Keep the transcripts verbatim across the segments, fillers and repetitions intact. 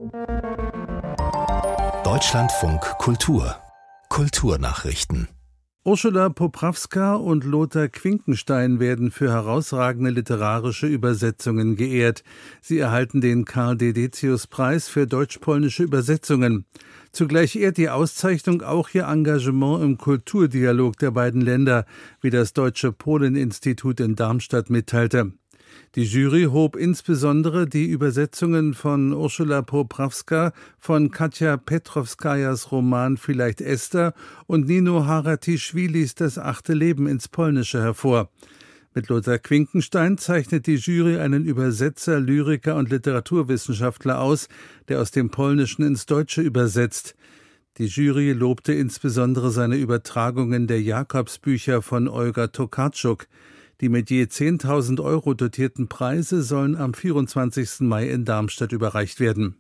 Deutschlandfunk Kultur Kulturnachrichten. Ursula Poprawska und Lothar Quinkenstein werden für herausragende literarische Übersetzungen geehrt. Sie erhalten den Karl Dedecius-Preis für deutsch-polnische Übersetzungen. Zugleich ehrt die Auszeichnung auch ihr Engagement im Kulturdialog der beiden Länder, wie das Deutsche Polen-Institut in Darmstadt mitteilte. Die Jury hob insbesondere die Übersetzungen von Ursula Poprawska, von Katja Petrowskajas Roman Vielleicht Esther und Nino Haratischwilis Das achte Leben ins Polnische hervor. Mit Lothar Quinkenstein zeichnet die Jury einen Übersetzer, Lyriker und Literaturwissenschaftler aus, der aus dem Polnischen ins Deutsche übersetzt. Die Jury lobte insbesondere seine Übertragungen der Jakobsbücher von Olga Tokarczuk. Die mit je zehntausend Euro dotierten Preise sollen am vierundzwanzigsten Mai in Darmstadt überreicht werden.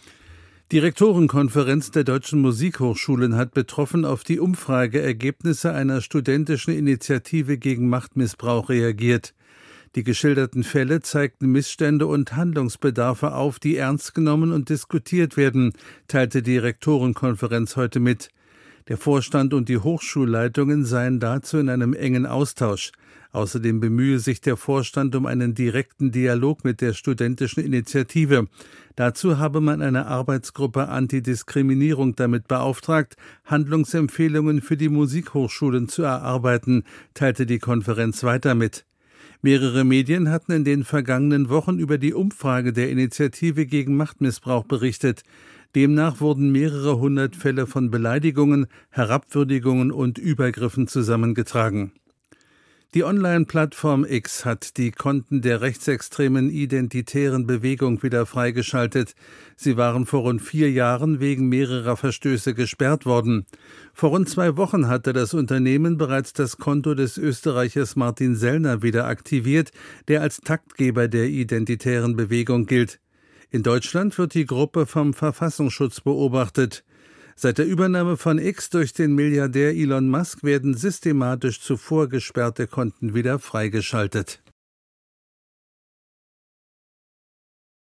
Die Rektorenkonferenz der Deutschen Musikhochschulen hat betroffen auf die Umfrageergebnisse einer studentischen Initiative gegen Machtmissbrauch reagiert. Die geschilderten Fälle zeigten Missstände und Handlungsbedarfe auf, die ernst genommen und diskutiert werden, teilte die Rektorenkonferenz heute mit. Der Vorstand und die Hochschulleitungen seien dazu in einem engen Austausch. Außerdem bemühe sich der Vorstand um einen direkten Dialog mit der studentischen Initiative. Dazu habe man eine Arbeitsgruppe Antidiskriminierung damit beauftragt, Handlungsempfehlungen für die Musikhochschulen zu erarbeiten, teilte die Konferenz weiter mit. Mehrere Medien hatten in den vergangenen Wochen über die Umfrage der Initiative gegen Machtmissbrauch berichtet. Demnach wurden mehrere hundert Fälle von Beleidigungen, Herabwürdigungen und Übergriffen zusammengetragen. Die Online-Plattform X hat die Konten der rechtsextremen identitären Bewegung wieder freigeschaltet. Sie waren vor rund vier Jahren wegen mehrerer Verstöße gesperrt worden. Vor rund zwei Wochen hatte das Unternehmen bereits das Konto des Österreichers Martin Sellner wieder aktiviert, der als Taktgeber der identitären Bewegung gilt. In Deutschland wird die Gruppe vom Verfassungsschutz beobachtet. Seit der Übernahme von X durch den Milliardär Elon Musk werden systematisch zuvor gesperrte Konten wieder freigeschaltet.